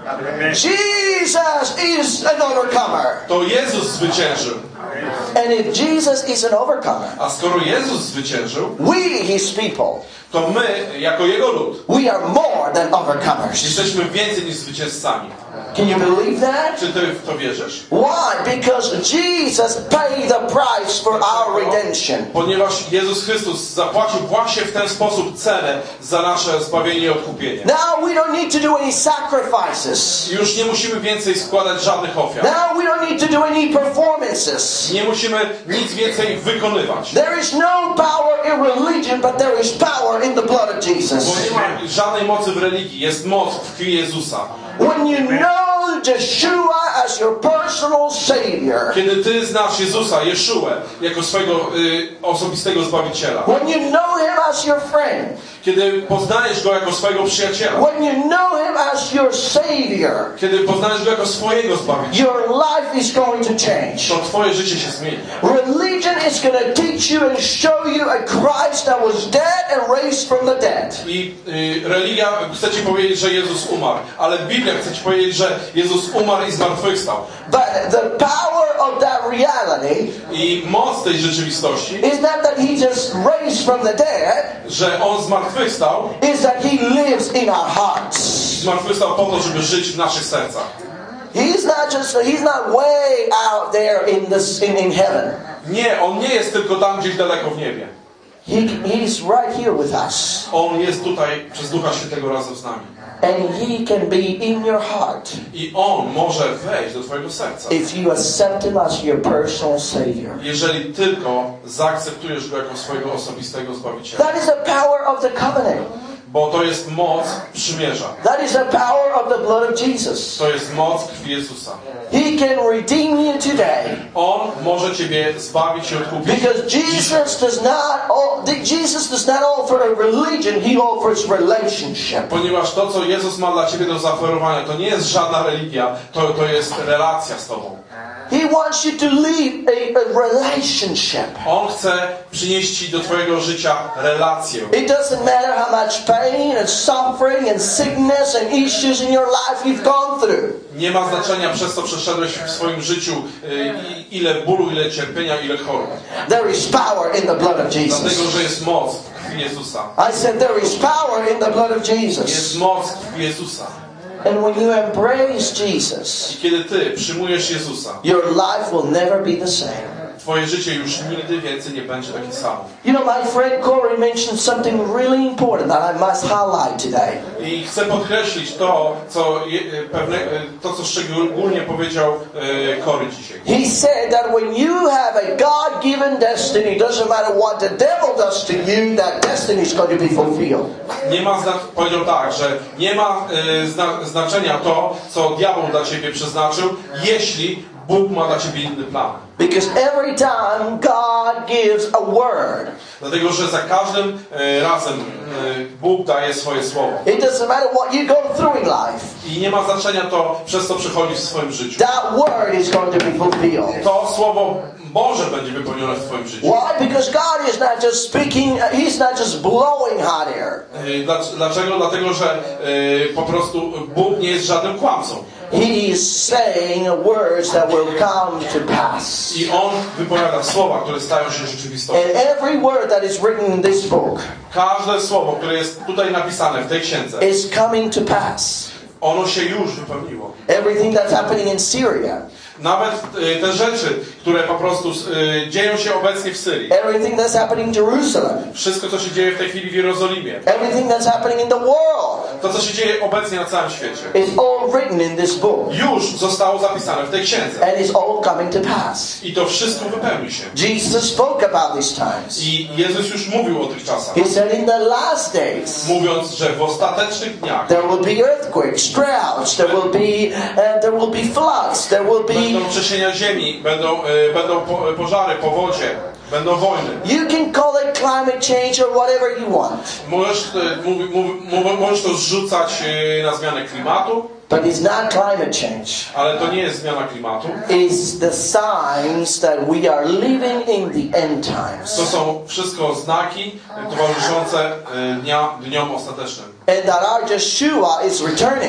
B: Jesus is an overcomer.
C: To Jezus zwyciężył.
B: And if Jesus is an overcomer,
C: A skoro Jezus zwyciężył,
B: we, his people,
C: to my, jako Jego lud,
B: we are more than overcomers.
C: jesteśmy więcej niż zwycięzcami.
B: Can you believe that?
C: Czy Ty w to wierzysz?
B: Why? Because Jesus paid the price for our redemption.
C: Ponieważ Jezus Chrystus zapłacił właśnie w ten sposób cenę za nasze zbawienie i odkupienie.
B: Now we don't need to do any sacrifices.
C: Już nie musimy więcej składać żadnych ofiar.
B: Now we don't need to do any performances.
C: Nie musimy nic więcej wykonywać.
B: There is no power in religion, but there is power in the blood of
C: Bo
B: Jesus.
C: nie ma żadnej mocy w religii. Jest moc w krwi Jezusa.
B: When you know Yeshua as your personal Savior,
C: Kiedy Ty znasz Jezusa, Jeszuę, jako swojego y, osobistego Zbawiciela.
B: when you know Him as your friend,
C: Kiedy poznajesz Go jako swojego przyjaciela.
B: when you know Him as your Savior,
C: Kiedy poznajesz Go jako swojego Zbawiciela.
B: your life is going to change.
C: To Twoje życie się zmieni.
B: Religion is going to teach you and show you a Christ that was dead and raised from the dead.
C: I y, religia chce Ci powiedzieć, że Jezus umarł. Ale Biblia chce Ci powiedzieć, że Jezus umarł i zmartwychwstał.
B: But the power of that reality
C: I moc tej rzeczywistości,
B: is not that He just raised from the dead,
C: że On zmartwychwstał,
B: is that He lives in our hearts.
C: zmartwychwstał po to, żeby żyć w naszych sercach.
B: He's not just, He's not way out there in this in, in heaven.
C: Nie, On nie jest tylko tam gdzieś daleko w niebie.
B: He, he's right here with us.
C: On jest tutaj przez Ducha Świętego razem z nami.
B: And He can be in your heart
C: I On może wejść do Twojego serca.
B: if you accept Him as your personal Savior.
C: Jeżeli tylko zaakceptujesz Go jako swojego osobistego Zbawiciela.
B: That is the power of the covenant.
C: Bo to jest moc przymierza.
B: That is the power of the blood of Jesus.
C: To jest moc krwi Jezusa.
B: He can redeem you today.
C: On może Ciebie zbawić i odkupić.
B: Because Jesus does not Jesus does not offer a religion, He offers relationship.
C: Ponieważ to, co Jezus ma dla Ciebie do zaoferowania, to nie jest żadna religia, to, to jest relacja z Tobą.
B: He wants you to live a, a relationship.
C: On chce przynieść Ci do Twojego życia relację.
B: It doesn't matter how much pain and suffering and sickness and issues in your life you've gone through.
C: Nie ma znaczenia przez co przeszedłeś w swoim życiu, y, ile bólu, ile cierpienia, ile chorób.
B: There is power in the blood of Jesus.
C: Dlatego, że jest moc w krwi Jezusa.
B: I said there is power in the blood of
C: Jest
B: Jesus.
C: moc w krwi Jezusa.
B: And when you embrace Jesus,
C: I kiedy Ty przyjmujesz Jezusa,
B: your life will never be the same.
C: Twoje życie już nigdy więcej nie będzie takie samo.
B: You know, my friend Corey mentioned something really important that I must highlight today.
C: I chcę podkreślić to, co, je, pewne, to, co szczególnie powiedział e, Corey dzisiaj.
B: He said that when you have a God-given destiny, doesn't matter what the devil does to you, that destiny is going to be fulfilled.
C: Nie ma zna- powiedział tak, że nie ma e, zna- znaczenia to, co diabeł dla Ciebie przeznaczył, jeśli Bóg ma dla Ciebie inny plan.
B: Because every time God gives a word,
C: Dlatego, że za każdym e, razem e, Bóg daje swoje słowo.
B: it doesn't matter what you go through in life,
C: I nie ma znaczenia to, przez co przechodzisz w swoim życiu.
B: that word is going to be fulfilled.
C: To słowo Boże będzie wypełnione w Twoim życiu.
B: Why? Because God is not just speaking, He's not just blowing hot air.
C: E, dlac- Dlaczego? Dlatego, że e, po prostu Bóg nie jest żadnym kłamcą.
B: He is saying words that will come to pass.
C: I On wypowiada słowa, które stają się rzeczywistością.
B: And every word that is written in this book
C: Każde słowo, które jest tutaj napisane w tej księdze,
B: is coming to pass.
C: ono się już wypełniło.
B: Everything that's happening in Syria,
C: Nawet e, te rzeczy, które po prostu e, dzieją się obecnie w Syrii.
B: everything that's happening in Jerusalem,
C: Wszystko, co się dzieje w tej chwili w Jerozolimie.
B: everything that's happening in the world
C: To, co się dzieje obecnie na całym świecie.
B: is all written in this book.
C: Już zostało zapisane w tej księdze.
B: And it's all coming to pass.
C: I to wszystko wypełni się.
B: Jesus spoke about these times.
C: I Jezus już mówił o tych czasach.
B: He said in the last days,
C: Mówiąc, że w ostatecznych dniach
B: there will be earthquakes, droughts, there will be uh, there will be floods, there will be.
C: będą trzęsienia ziemi, będą, e, będą po, pożary, powodzie, będą wojny.
B: You can call it climate change or whatever you want,
C: Możesz, e, mów, mów, mów, możesz to zrzucać e, na zmianę klimatu,
B: but it's not climate change.
C: ale to nie jest zmiana klimatu.
B: It's the signs that we are living in the end
C: To
B: times,
C: są wszystko znaki towarzyszące e, dnia, dniom ostatecznym.
B: and that our Yeshua is returning.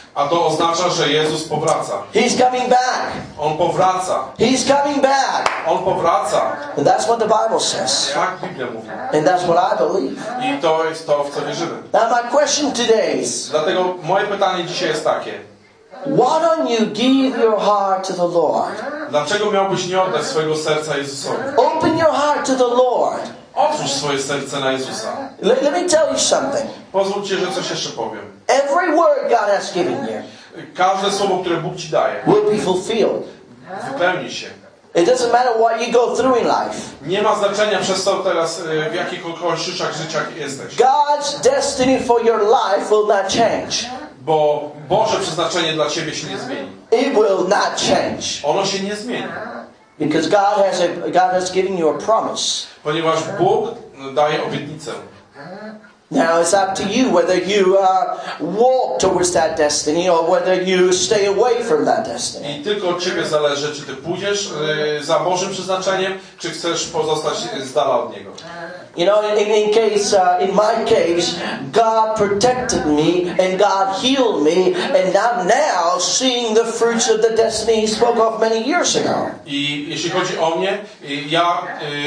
C: A to oznacza, że Jezus powraca.
B: He's coming back.
C: On powraca.
B: He's coming back.
C: On powraca.
B: And that's what the Bible says.
C: Tak Biblia mówi.
B: And that's what I believe.
C: I to jest to, w co wierzymy.
B: Now my question today is,
C: Dlatego moje pytanie dzisiaj jest takie.
B: why don't you give your heart to the Lord?
C: Dlaczego miałbyś nie oddać swojego serca Jezusowi?
B: Open your heart to the Lord.
C: Otwórz swoje serce na Jezusa.
B: Let, let me tell you something.
C: Pozwólcie, że coś jeszcze powiem.
B: Every word God has given you
C: Każde słowo, które Bóg ci daje,
B: will be fulfilled.
C: wypełni się.
B: It doesn't matter what you go through in life.
C: Nie ma znaczenia przez to teraz, w jakich okolicznościach życia jesteś.
B: God's destiny for your life will not change.
C: Bo Boże przeznaczenie dla ciebie się nie zmieni.
B: It will not change.
C: Ono się nie zmieni.
B: Because God has a, God has given you a promise.
C: Ponieważ Bóg daje obietnicę.
B: Now it's up to you whether you uh, walk towards that destiny or whether you stay away from that destiny.
C: I tylko od ciebie zależy, czy ty pójdziesz y, za Bożym przeznaczeniem, czy chcesz pozostać z dala od Niego.
B: You know, in, in case, uh, in my case, God protected me and God healed me, and I'm now seeing the fruits of the destiny He spoke of many years ago.
C: I jeśli chodzi o mnie, y, ja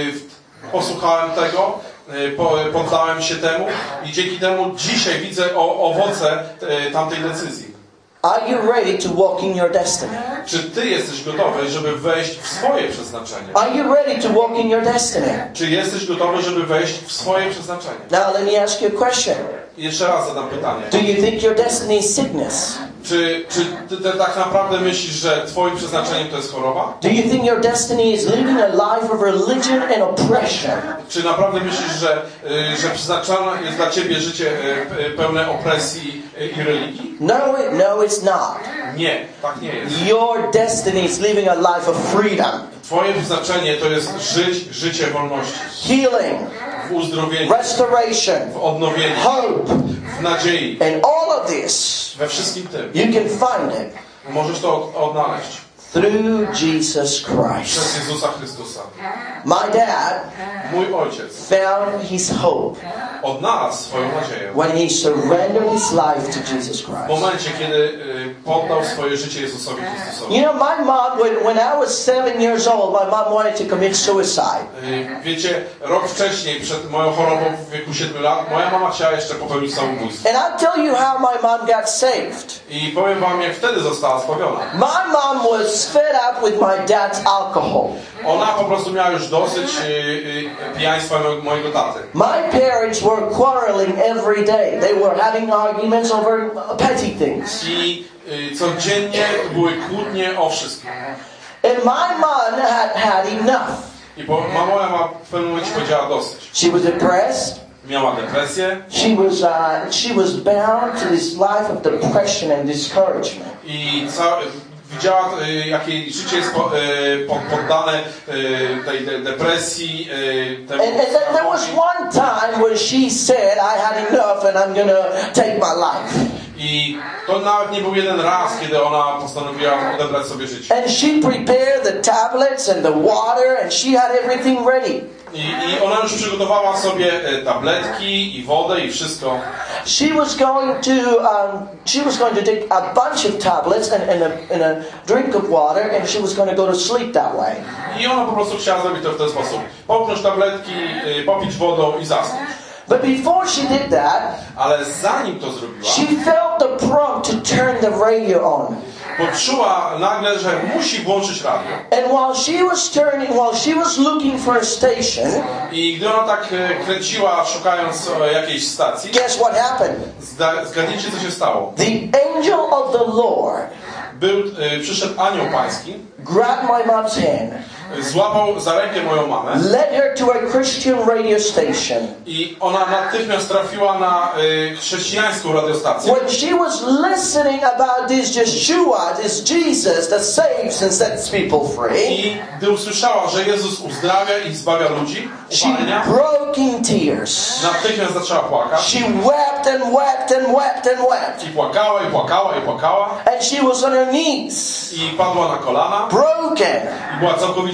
C: y, posłuchałem tego, y, po, poddałem się temu i dzięki temu dzisiaj widzę o, owoce y, tamtej decyzji.
B: Are you ready to walk in your destiny?
C: Czy ty jesteś gotowy, żeby wejść w swoje przeznaczenie?
B: Are you ready to walk in your destiny?
C: Czy jesteś gotowy, żeby wejść w swoje przeznaczenie?
B: Now let me ask you a question.
C: Jeszcze raz zadam pytanie.
B: Do you think your destiny is sickness?
C: Czy, czy ty, ty tak naprawdę myślisz, że twoim przeznaczeniem to jest choroba?
B: Do you think your destiny is living a life of religion and oppression?
C: Czy naprawdę myślisz, że, y, że przeznaczone jest dla ciebie życie y, y, pełne opresji y, i religii?
B: No, it, no, it's not.
C: Nie, tak nie jest.
B: Your destiny is living a life of freedom,
C: Twoje przeznaczenie to jest żyć życie wolności,
B: healing,
C: w uzdrowieniu,
B: restoration,
C: w odnowieniu,
B: hope,
C: w nadziei.
B: and all of this,
C: We wszystkim tym.
B: you can find it
C: Możesz to od, odnaleźć
B: through Jesus
C: przez
B: Christ.
C: Jezusa Chrystusa.
B: My dad
C: Mój ojciec
B: found his hope
C: odnalazł swoją nadzieję
B: when he surrendered his life to Jesus
C: w
B: Christ.
C: momencie, kiedy y, poddał swoje życie Jezusowi Chrystusowi.
B: You know, my mom, when, when I was seven years old, my mom wanted to commit suicide.
C: Y, Wiecie, rok wcześniej, przed moją chorobą w wieku siedmiu lat, moja mama chciała jeszcze popełnić samobójstwo.
B: And I'll tell you how my mom got saved.
C: I powiem wam, jak wtedy została zbawiona.
B: My mom was fed up with my dad's alcohol.
C: Ona po prostu miała już dosyć y, y, pijaństwa mo- mojego taty.
B: My parents were quarreling every day. They were having arguments over petty things.
C: I y, codziennie były kłótnie o wszystkim.
B: And my mom had had enough.
C: I po, ma moja mama w pewnym momencie powiedziała dosyć.
B: She was depressed.
C: Miała depresję
B: She was uh, she was bound to this life of depression and discouragement.
C: i ca- widziała, y, jak jej życie jest po, y, pod, poddane y, tej de, depresji. Y, temu
B: And, and then there was one time when she said, "I had enough, and I'm gonna take my life."
C: I to nawet nie był jeden raz, kiedy ona postanowiła odebrać sobie życie.
B: And she prepared the tablets and the water, and she had everything ready.
C: I, I ona już przygotowała sobie e, tabletki i wodę i wszystko.
B: She was going to um, she was going to take a bunch of tablets and, and, a, and a drink of water, and she was going to go to sleep that way.
C: I ona po prostu chciała zrobić to w ten sposób. Popchnąć tabletki, e, popić wodą i zasnąć.
B: But before she did that,
C: Ale zanim to zrobiła,
B: she felt the prompt to turn the radio on.
C: poczuła nagle, że musi włączyć radio.
B: And while she was turning, while she was looking for a station,
C: I gdy ona tak e, kręciła, szukając e, jakiejś stacji,
B: guess what happened?
C: zda, zgadnijcie, co się stało.
B: The angel of the Lord
C: Był, e, przyszedł anioł pański,
B: grabbed my mom's hand,
C: złapał za rękę moją mamę
B: led her to a Christian radio station.
C: i ona natychmiast trafiła na e, chrześcijańską radiostację.
B: When she was listening about this Yeshua, this Jesus that saves and sets people free,
C: I gdy usłyszała, że Jezus uzdrawia i zbawia ludzi,
B: she
C: uwalnia,
B: broke in tears.
C: natychmiast zaczęła płakać.
B: She wept and wept and wept and wept.
C: I płakała, i płakała, i płakała.
B: And she was on her knees,
C: I padła na kolana.
B: broken.
C: I była całkowicie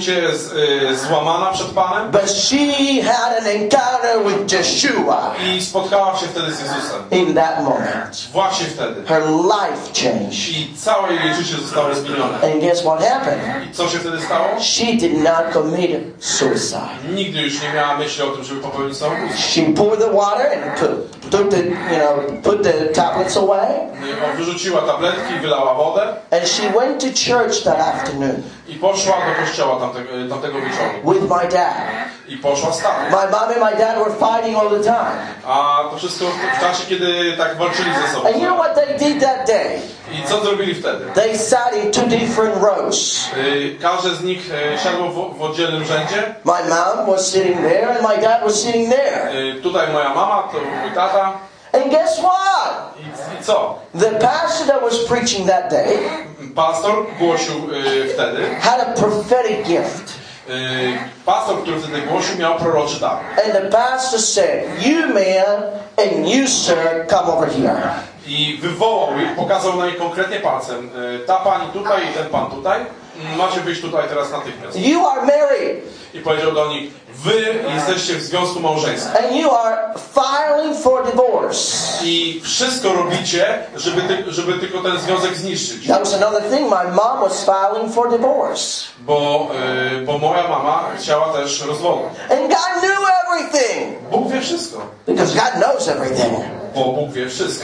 C: się z, y, złamana przed Panem.
B: But she had an encounter with Yeshua
C: I spotkała się wtedy z Jezusem.
B: in that moment.
C: Właśnie wtedy.
B: Her life changed.
C: I całe jej życie zostało zmienione.
B: And guess what happened?
C: I co się wtedy stało?
B: She did not commit suicide.
C: Nigdy już nie miała myśli o tym, żeby popełnić samobójstwo.
B: She poured the water and put, took the, you know, put the tablets away.
C: Wyrzuciła tabletki, wylała wodę.
B: And she went to church that afternoon
C: I poszła do kościoła tamtego, tamtego wieczoru.
B: with my dad.
C: I poszła z tatą.
B: My mom and my dad were fighting all the time.
C: A to wszystko w czasie, kiedy tak walczyli ze sobą.
B: And you know what they did that day?
C: I co zrobili wtedy?
B: They sat in two different rows.
C: Y, każdy z nich y, siadł w, w oddzielnym rzędzie.
B: My mom was sitting there and my dad was sitting there.
C: Y, tutaj moja mama, to mój tata.
B: And guess what?
C: I, i co?
B: The pastor that was preaching that day
C: Pastor głosił y, wtedy.
B: had a prophetic gift.
C: Y, pastor, który wtedy głosił, miał proroczy dar.
B: And the pastor said, "You man and you sir, come over here."
C: I wywołał ich, pokazał na nich konkretnie palcem. Y, ta pani tutaj i ten pan tutaj. Macie być tutaj teraz natychmiast.
B: You are married
C: I powiedział do nich, wy jesteście w związku małżeńskim.
B: and you are filing for divorce.
C: I wszystko robicie, żeby, ty, żeby tylko ten związek zniszczyć.
B: That was another thing. My mom was filing for divorce.
C: Bo, y, bo moja mama chciała też rozwodu.
B: And God knew everything.
C: Bóg wie wszystko.
B: Because God knows everything.
C: Bo Bóg wie wszystko.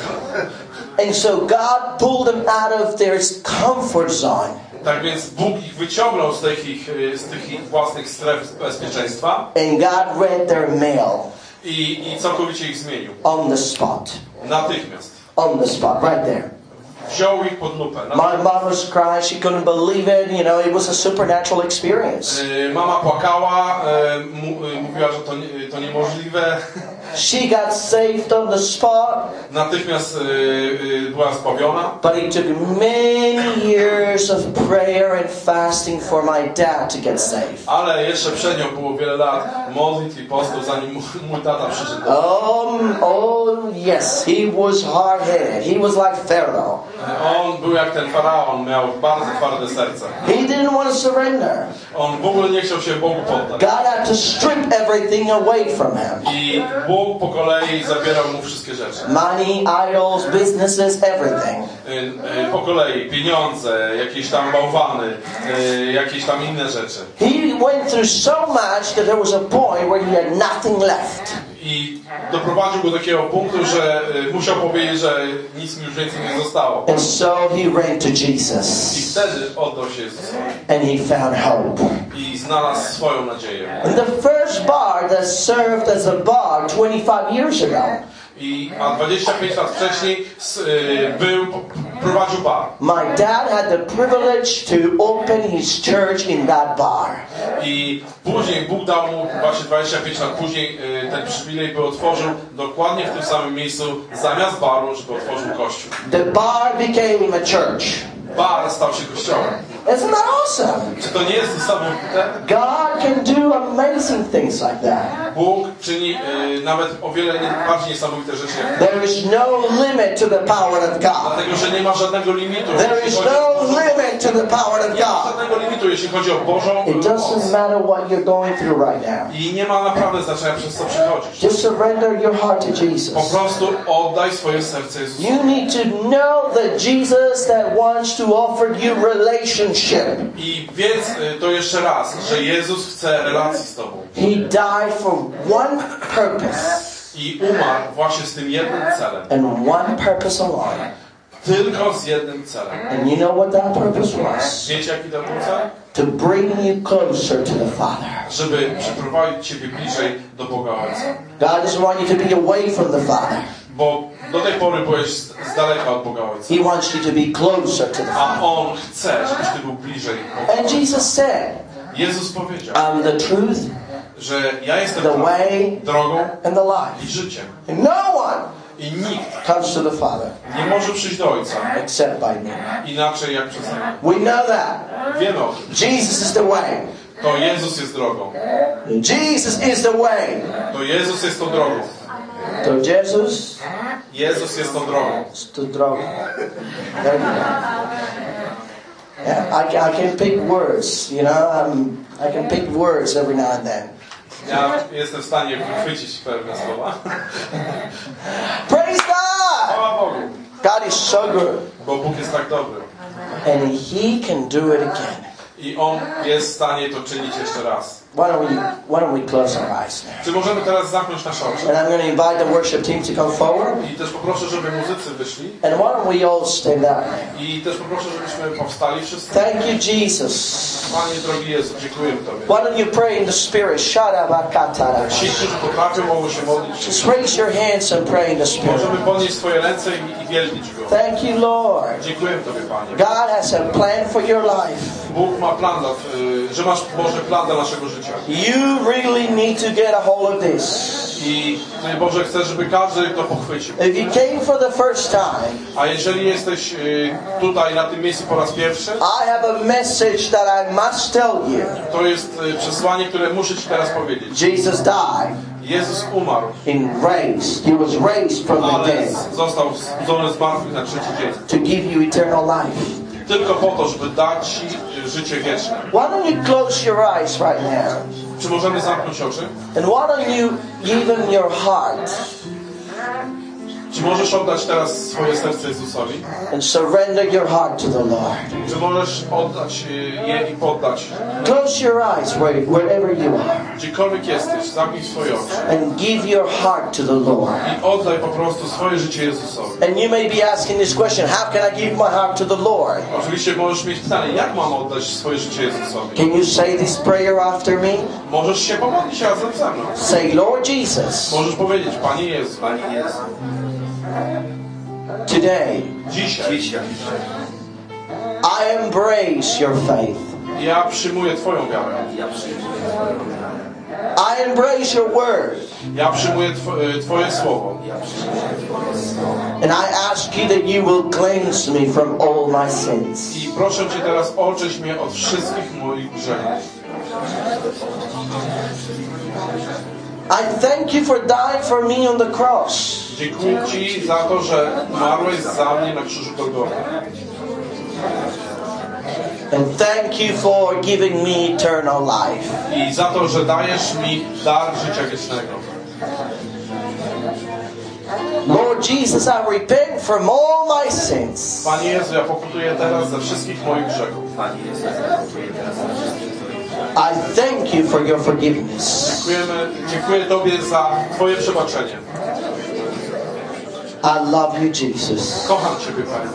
B: And so God pulled them out of their comfort zone.
C: Tak więc Bóg ich wyciągnął z tych ich, z tych ich własnych stref bezpieczeństwa.
B: And God read their mail
C: I, i całkowicie ich zmienił.
B: on the spot.
C: Natychmiast.
B: On the spot, right there.
C: Wziął ich pod lupę.
B: My mom was crying. She couldn't believe it. You know, it was a supernatural experience.
C: Y, Mama płakała, y, mu, y, mówiła, że to, nie, to niemożliwe.
B: She got saved on the spot.
C: Natychmiast y, y, była zbawiona.
B: But it took many years of prayer and fasting for my dad to get saved.
C: Ale jeszcze przed nią było wiele lat modlitw i postów, zanim mój, mój tata przyszedł.
B: Um, oh, yes, he was hard-headed. He was like Pharaoh.
C: On był jak ten faraon, miał bardzo twarde serce.
B: He didn't want to surrender.
C: On w ogóle nie chciał się Bogu poddać.
B: God had to strip everything away from him.
C: I Bóg po kolei zabierał mu wszystkie rzeczy.
B: Money, idols, businesses, everything.
C: Y, y, Po kolei pieniądze, jakieś tam bałwany, y, jakieś tam inne rzeczy.
B: He went through so much that there was a point where he had nothing left.
C: I doprowadził go do takiego punktu, że y, musiał powiedzieć, że nic mi już więcej nie zostało.
B: And so he ran to
C: I
B: Jesus.
C: wtedy oddał się Jezusowi.
B: And he found hope.
C: I znalazł swoją nadzieję.
B: And the first bar that served as a bar twenty-five years ago,
C: I, a dwadzieścia pięć lat wcześniej s- y, był, prowadził bar.
B: my dad had the privilege to open his church in that bar.
C: I później Bóg dał mu, właśnie dwadzieścia pięć lat później, y, ten przywilej, by otworzył dokładnie w tym samym miejscu, zamiast baru, żeby otworzył kościół.
B: The bar became a church.
C: Bar stał się kościołem.
B: Isn't that awesome?
C: Czy to nie jest niesamowite?
B: God can do amazing things like that.
C: Bóg czyni y, nawet o wiele nie, bardziej niesamowite rzeczy. jak-
B: There is no limit to the power of God.
C: Dlatego, że nie ma żadnego limitu.
B: There
C: jeśli
B: is
C: chodzi o
B: no
C: Bożą-
B: limit to the power of
C: Nie ma
B: God.
C: żadnego limitu, jeśli chodzi o Bożą
B: It doesn't
C: moc.
B: matter what you're going through right now.
C: I nie ma naprawdę znaczenia, przez co przechodzisz.
B: Just surrender your heart to
C: Po
B: Jesus.
C: prostu oddaj swoje serce Jezusowi.
B: You need to know that Jesus that wants to offer you relationship.
C: I wiedz y, to jeszcze raz, że Jezus chce relacji z Tobą.
B: He died for one purpose
C: I umarł właśnie z tym jednym celem.
B: and one purpose alone.
C: Tylko z jednym celem.
B: And you know what that purpose was?
C: Wiecie, jaki to był cel?
B: To bring you closer to the Father.
C: Żeby przyprowadzić Ciebie bliżej do Boga Ojca.
B: God doesn't want you to be away from the Father.
C: Bo do tej pory byłeś z, z daleka od Boga Ojca.
B: He wants you to be closer to the Father.
C: A On chce, żebyś Ty był bliżej Boga.
B: And Jesus said,
C: Jezus powiedział,
B: I'm the truth,
C: że ja jestem
B: the
C: prawdą,
B: way,
C: drogą
B: and the life.
C: i życiem.
B: And no one
C: I nikt
B: comes to the Father
C: nie może przyjść do Ojca
B: except by me.
C: inaczej jak przez Niego.
B: We know that.
C: Wiemy o tym.
B: Jesus is the way.
C: To Jezus jest drogą.
B: Jesus is the way.
C: To Jezus jest tą drogą.
B: To Jesus
C: Jezus jest tą drogą.
B: is the drogą. There you go. Yeah, I, I can pick words, you know. I'm, I can pick words every now and then.
C: Ja jestem w stanie wychwycić pewne słowa.
B: Praise God!
C: Chwała Bogu.
B: God is so good.
C: Bo Bóg jest tak dobry.
B: And He can do it again.
C: I On jest w stanie to czynić jeszcze raz.
B: Why don't we, why don't we close our eyes now?
C: Czy możemy teraz zamknąć nasze oczy?
B: And I'm going to invite the worship team to come forward.
C: I też poproszę, żeby muzycy wyszli.
B: And why don't we all stand up?
C: I też poproszę, żebyśmy powstali wszyscy.
B: Thank you, Jesus.
C: Panie drogi Jezu, dziękuję Tobie.
B: Why don't you pray in the Spirit? Shadabakatara.
C: Ci, którzy potrafią, mogą się modlić.
B: Just raise your hands and pray in the Spirit.
C: Możemy podnieść swoje ręce i, i wielbić Go.
B: Thank you, Lord.
C: Dziękuję Tobie, Panie.
B: God has a plan for your life.
C: Bóg ma plan, dla, y, że masz Boże plan dla naszego życia.
B: You really need to get a hold of this.
C: I Ty, Boże, chcę, żeby każdy to pochwycił.
B: If you came for the first time,
C: A jeżeli jesteś y, tutaj na tym miejscu po raz pierwszy,
B: I have a message that I must tell you.
C: to jest y, przesłanie, które muszę Ci teraz powiedzieć.
B: Jesus died
C: Jezus umarł,
B: and raised. He was raised from the
C: ale
B: dead
C: został wzbudzony z martwych na trzeci dzień.
B: to give you eternal life.
C: Tylko po to, żeby dać Ci y, życie wieczne.
B: Why don't you close your eyes right now?
C: Czy możemy zamknąć oczy?
B: And why don't you give Him your heart
C: Czy możesz oddać teraz swoje serce Jezusowi?
B: and surrender your heart to the Lord?
C: Czy możesz oddać y, je i poddać?
B: Close your eyes where, wherever you are
C: Gdziekolwiek jesteś, zamknij swoje oczy
B: and give your heart to the Lord.
C: i oddaj po prostu swoje życie Jezusowi.
B: And you may be asking this question, how can I give my heart to the Lord?
C: Oczywiście możesz mieć pytanie, jak mam oddać swoje życie Jezusowi?
B: Can you say this prayer after me?
C: Możesz się pomodlić razem ze mną.
B: Say, Lord Jesus,
C: Możesz powiedzieć, Panie Jezu,
A: Panie Jezu,
C: dzisiaj
B: today
A: dzisiaj
B: I embrace your faith.
C: ja przyjmuję Twoją wiarę.
A: ja przyjmuję
B: I embrace your word.
C: Ja przyjmuję tw- Twoje słowo.
A: ja przyjmuję Twoje słowo.
B: And I ask you that you will cleanse me from all my sins.
C: I proszę Cię teraz, oczyść mnie od wszystkich moich grzechów.
B: I thank you for dying for me on the cross.
C: Dziękuję Ci za to, że umarłeś za mnie na krzyżu Golgoty.
B: And thank you for giving me eternal life.
C: I za to, że dajesz mi dar życia wiecznego.
B: Lord Jesus, I repent from all my sins.
C: Panie Jezu, ja pokutuję teraz ze wszystkich moich grzechów.
A: Panie Jezu, ja dziękuję teraz za wszystkie
B: I thank you for your forgiveness.
C: Dziękujemy, dziękuję Tobie za Twoje przebaczenie.
B: I love you, Jesus.
C: Kocham Ciebie, Panie.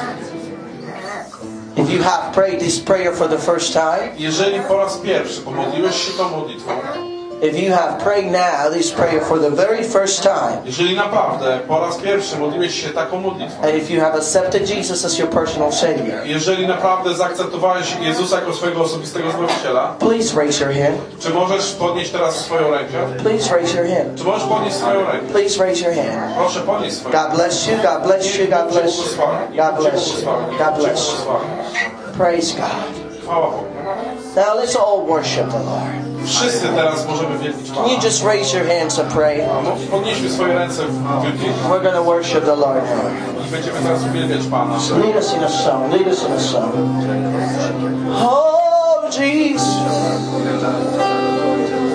B: If you have prayed this prayer for the first time,
C: Jeżeli po raz pierwszy pomodliłeś się tą modlitwą,
B: if you have prayed now this prayer for the very first time,
C: jeżeli naprawdę po raz pierwszy modliłeś się taką modlitwą,
B: and if you have accepted Jesus as your personal Savior,
C: jeżeli naprawdę zaakceptowałeś Jezusa jako swojego osobistego Zbawiciela,
B: please raise your hand.
C: czy możesz podnieść teraz swoją rękę?
B: Please raise your hand.
C: Czy możesz podnieść swoją rękę?
B: Please raise your hand.
C: Proszę podnieść swoją rękę.
B: God bless you. God bless you. God bless you. God bless you. God bless you. Praise God.
C: Chwała Bogu.
B: Now let's all worship the Lord.
C: Wszyscy teraz możemy wielbić
B: Can you
C: Pana.
B: just raise your hands and pray?
C: No, podnieśmy swoje ręce w wielbieniu
B: We're going to worship the Lord now.
C: i będziemy teraz uwielbiać Pana.
B: Lead us in a song. Lead us in a song. Oh, Jesus.